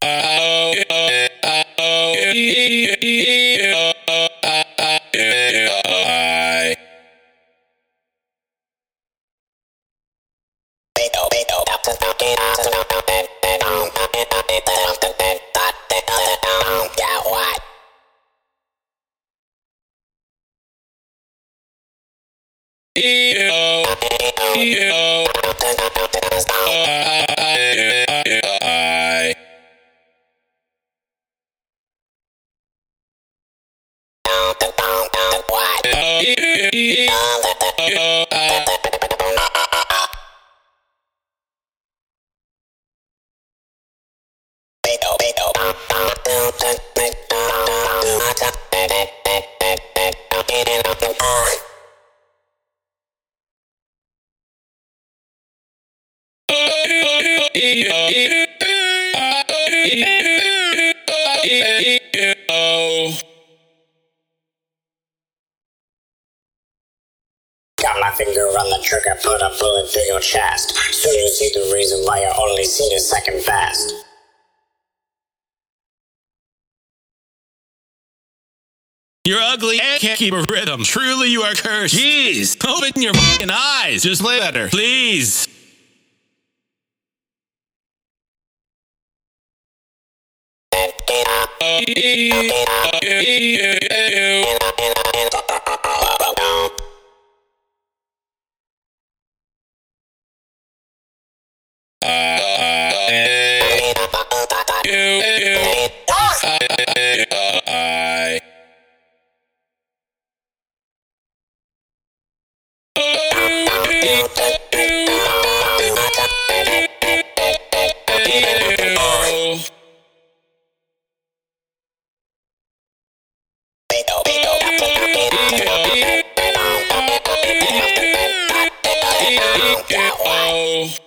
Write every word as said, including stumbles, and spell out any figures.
Got my finger on the trigger, put a bullet through your chest. Soon you see the reason why you only seen a second fast. You're ugly and can't keep a rhythm. Truly, you are cursed. Jeez, open your fucking eyes. Just play better, please. Oh.